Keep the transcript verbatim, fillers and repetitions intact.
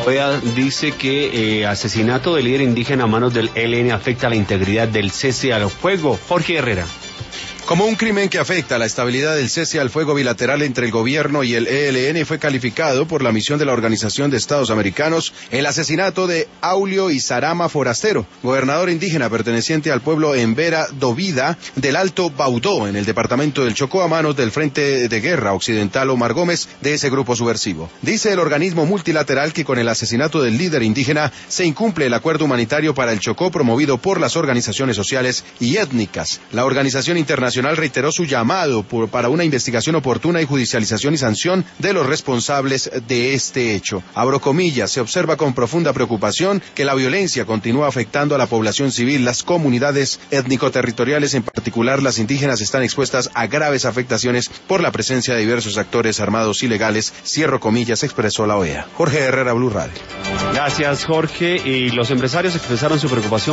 La O E A dice que eh, asesinato de líder indígena a manos del E L N afecta la integridad del cese al fuego. Jorge Herrera. Como un crimen que afecta la estabilidad del cese al fuego bilateral entre el gobierno y el E L N, fue calificado por la misión de la Organización de Estados Americanos el asesinato de Aulio Izarama Forastero, gobernador indígena perteneciente al pueblo Embera Dovida del Alto Baudó, en el departamento del Chocó, a manos del Frente de Guerra Occidental Omar Gómez de ese grupo subversivo. Dice el organismo multilateral que con el asesinato del líder indígena se incumple el acuerdo humanitario para el Chocó promovido por las organizaciones sociales y étnicas. La Organización Internacional reiteró su llamado por, para una investigación oportuna y judicialización y sanción de los responsables de este hecho. Abro comillas, se observa con profunda preocupación que la violencia continúa afectando a la población civil. Las comunidades étnico-territoriales, en particular las indígenas, están expuestas a graves afectaciones por la presencia de diversos actores armados ilegales. Cierro comillas, expresó la O E A. Jorge Herrera, Blue Radio. Gracias, Jorge. Y los empresarios expresaron su preocupación